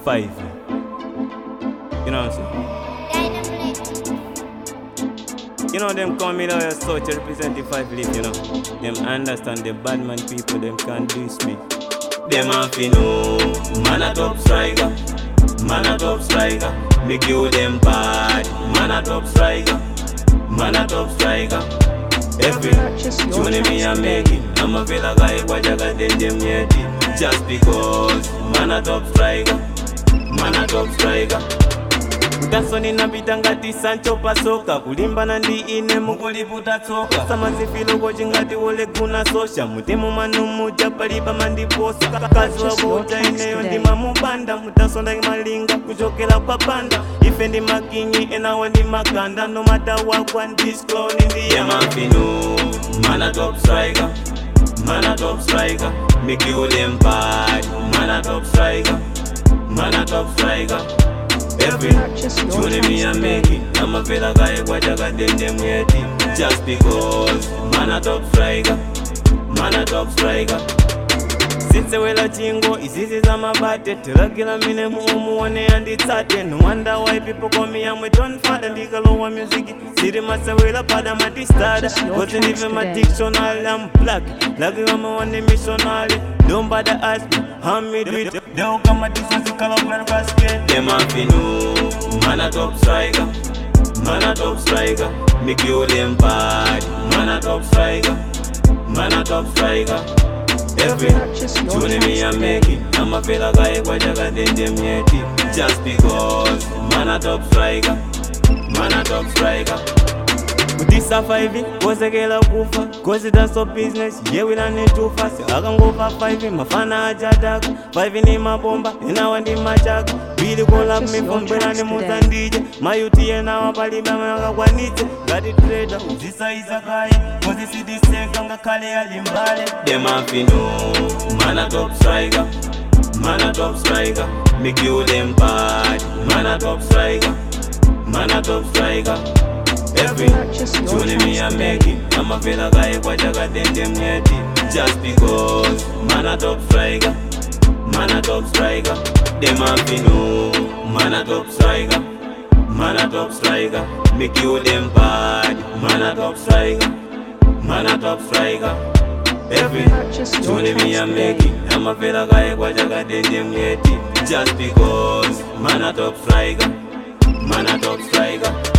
5. You know what I'm saying? You know them come in here so to represent the 5 live, you know. Them understand the bad man people, them can't diss me. Them have to know, man a top striker, man a top striker. Make you them bad, man a top striker, man a top striker. Every tune me a make it, I'm a fella guy, but I got them yet. Just because, man a top striker, man a top striker. Utasoni na bitangati Sancho pasoka kulimba na ndi ine mukuliputa tsoka samazifilo kochingati wole kuna sosha mutemu manu muja paliba mandiposa kazi wakuta ineyo ndima mubanda mutasonda malinga kuchokela kwa panda ife ndi makinyi enawa ndi makanda no matter what one disco ndiye mafinu mana top striker, mana top striker. Make you them bad, mana top striker, mana top striker. Every tune me a make it, I'm a fella guy, what I got them yet. Just because, man a top striker, man a top striker. Since wela chingo, isizi za mabate Tilakila mine muone anditate. No wonder why people call me I'm a John Father. Liga lowa music, siri masa wela pada matistada. Wasn't even my dictionary, I'm black. Lagi wama wane missionary. Don't bother ask me, how me do it. Don't come at this as a color plan basket. Them have to know, man a top striker, man a top striker. Make you them bad, man a top striker, man a top striker. Every tune me a make it, I'm a fella guy, but I got them yet. Just because, man a top striker, man a top striker. This a 5, cause I get a kufa. Cause that's a business, yeah we don't need too fast. I can go for 5, mafana ajataka 5 in my bomba, and I want in my jack. Really go love me from Brand Mozandije. My UT and now Palibama Wanite. Got it trader, this is a guy. Cause this is the second Kale Alimbale. Them have to know, man a top striker, man a top striker. Make you them bad, man a top striker, man a top striker. Every tune me a make it, I'm a fella guy, but I got them yet. Just because, man a top striker, man a top striker. Them have to know, man a top striker, man a top striker. Make you them bad, man a top striker, man a top striker. Every tune me a make it, I'm a fella guy, but I got them yet. Just because, man a top striker, man a top striker.